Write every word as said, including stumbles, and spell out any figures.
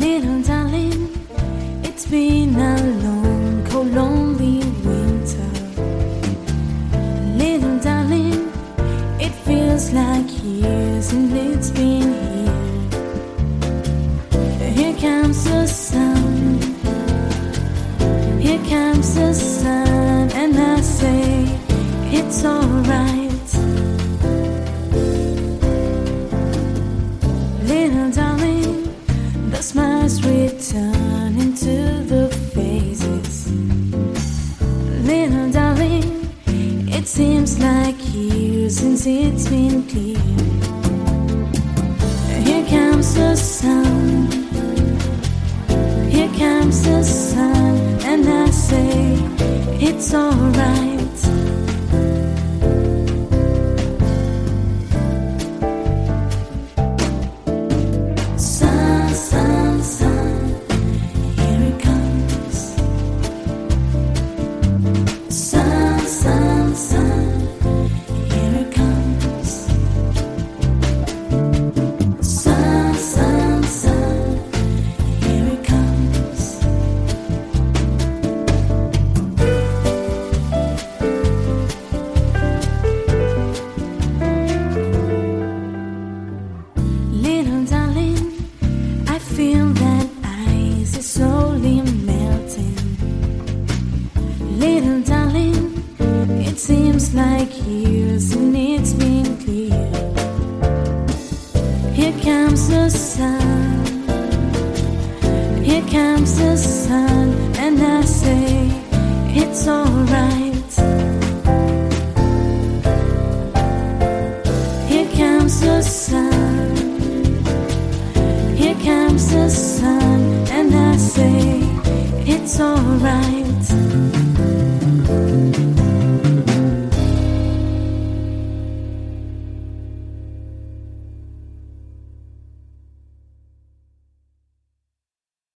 Little darling, it's been a long, cold, lonely winter. Little darling, it feels like years and it's been here. Here comes the sun, here comes the sun, and I say it's alright. Little darling, the smiles return into the faces. Little darling, it seems like years since it's been clear. Here comes the sun, here comes the sun, and I say it's alright. Little darling, I feel that ice is slowly melting. Little darling, it seems like years and it's been clear. Here comes the sun, here comes the sun, and I say it's alright. Here comes the sun, here comes the sun, and I say it's alright.